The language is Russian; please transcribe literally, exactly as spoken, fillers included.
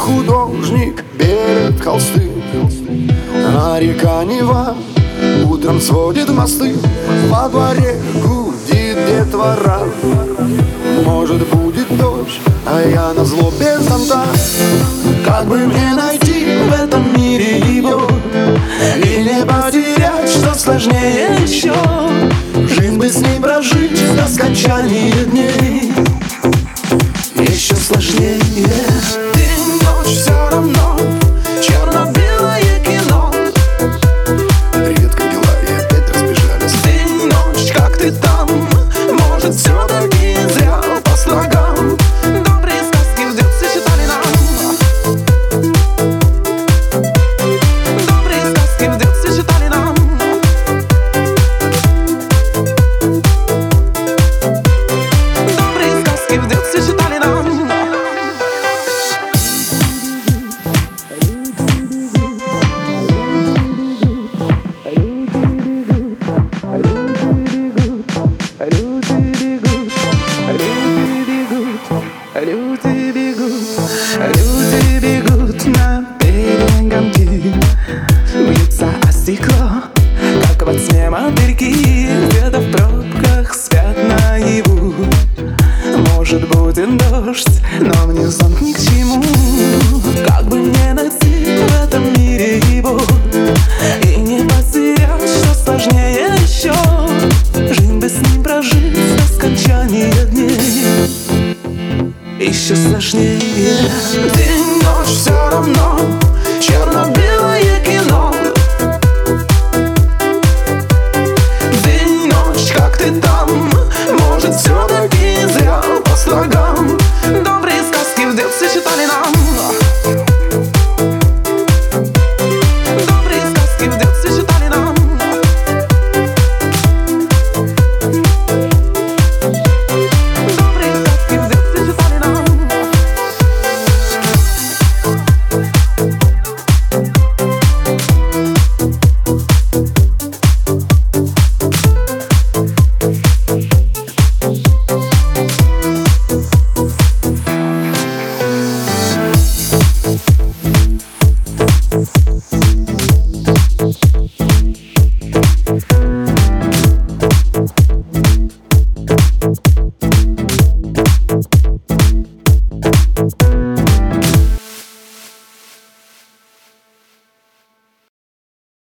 художник берет холсты, а река Нева утром сводит мосты. Во дворе гудит детвора, может, будет дождь, а я назло без зонта. Как бы мне найти в этом мире его и не потерять, что сложнее еще? Жизнь бы с ней прожить до скончания дней еще сложнее. День, ночь, все равно черно-белое кино. Редко дела и опять разбежались. День, ночь, как ты там? Может, все-таки зря по слогам добрые сказки в детстве читали нам. Добрые сказки в детстве читали нам. Добрые сказки в детстве читали нам. Люди бегут, люди бегут на перегонки, бьются о стекло, как во сне мотыльки. Где-то в пробках спят наяву. Может, будет дождь, но мне зонт ни к чему. Как бы мне найти в этом мире его и не потерять, что сложнее еще? Жизнь бы с ним прожить до скончания дней еще сложнее. День, ночь, все равно черно-белое кино. День, ночь, как ты там? Может, все-таки зря по слогам добрые сказки в детстве читали нам. Добрые сказки в детстве читали нам. Добрые сказки в детстве читали нам. We'll be right back.